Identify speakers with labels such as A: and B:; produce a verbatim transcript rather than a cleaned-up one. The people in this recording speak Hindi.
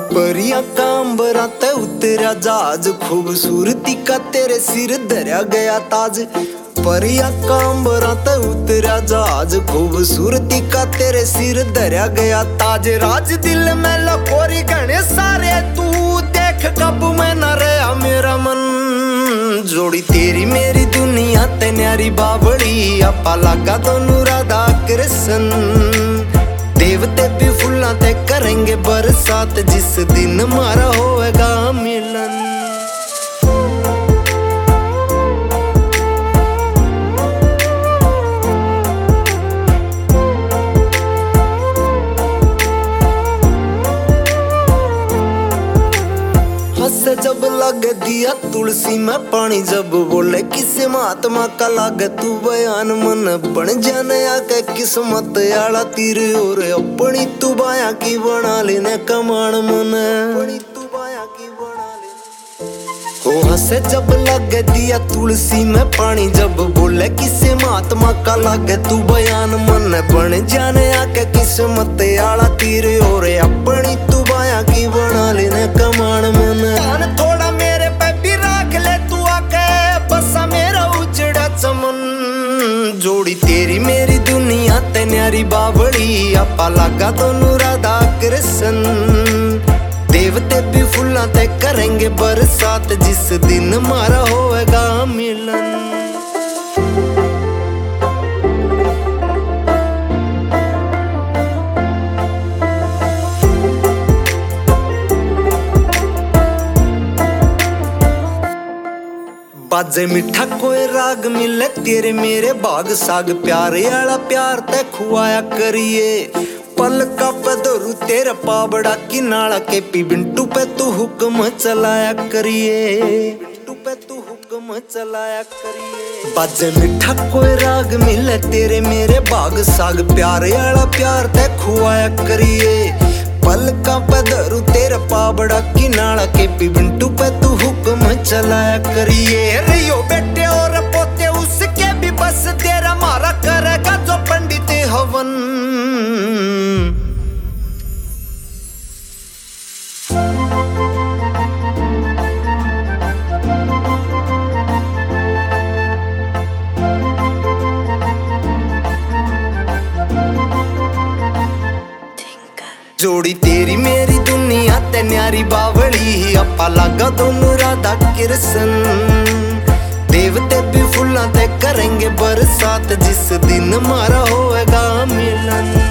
A: परिया कांबरा ते उतरा जहाज, खूबसूरती का तेरे सिर धरा गया ताज। परिया कांबरा ते उतरा जहाज, खूबसूरती का तेरे सिर धरा गया ताज। राज दिल में लकोरी गणे सारे, तू देख कब मैं न रहा मेरा मन। जोड़ी तेरी मेरी दुनिया ते न्यारी बावड़ी, आपा लगा दोनों राधा कृष्ण। देवते भी फूलों ते करेंगे बरसात, जिस दिन हमारा होएगा मिलन। हंसे जब लगे दिया तुलसी में पानी, जब बोले किसी महात्मा का लागे तू बयान। मन बन जाने आके किस्मत आला तीर, और अपनी तू बाया की बना लेने कमान। मन अपनी तू बाया की बना लेने। ओ हंसे जब लगे दिया तुलसी में पानी, जब बोले किसी महात्मा का लागे तू बयान। मन बन जाने आके किस्मत आला तीर, और अपनी तू बाया की बना लेने कमान। मन थोड़ा मेरे पे भी राख ले तू आके, बसा मेरा उजड़ा चमन। जोड़ी तेरी मेरी दुनिया ते न्यारी बावड़ी, आपा लगा दोनों राधा कृष्ण। देवते भी फूलों ते करेंगे बरसात, जिस दिन हमारा होएगा मिलन। बाजे मिठा कोई राग मिले तेरे मेरे भाग साग, प्यारे आला प्यार ते खुआया करिए। पल का पदरू तेरा पाबड़ा की नाला के पी, बिंटू पे तू हुक्म चलाया करिए। बिंटू पे तू हुक्म चलाया करिए। बाजे मिठा कोई राग मिले तेरे मेरे भाग साग, प्यारे आला प्यार ते खुआया करिए। पल का पदरू तेरा पाबड़ा की नाला के पी, बिंटू पे तू हुक्म चलाया करिए। रियो बेटे और पोते उसके भी बस, तेरा मारा करेगा जो पंडित हवन। जोड़ी तेरी मेरी दुनिया ते न्यारी बावड़ी, आपा लगा दोनों राधा कृष्ण। देवते भी फूलों ते करेंगे बरसात, जिस दिन हमारा होएगा मिलन।